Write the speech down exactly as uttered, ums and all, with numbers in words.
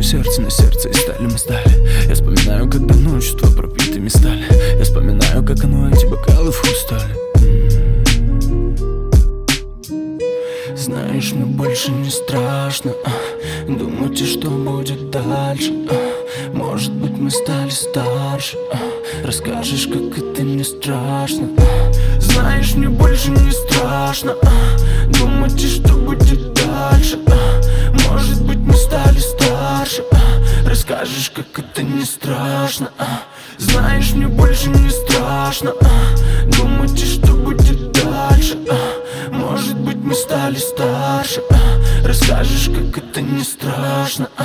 сердце на сердце, и стали мы стали. Я вспоминаю, как давно чувства пропитыми стали. Я вспоминаю, как оно, эти бокалы в хрустале. Знаешь, мне больше не страшно а, думать, и что будет дальше а, может быть, мы стали старше а, расскажешь, как это не страшно а, знаешь, мне больше не страшно а, думать, и что будет дальше а, может быть, мы стали старше а, расскажешь, как это не страшно а, знаешь, мне больше не страшно а, думать, и что будет дальше а, может быть, мы стали старше а, расскажешь, как это не страшно а.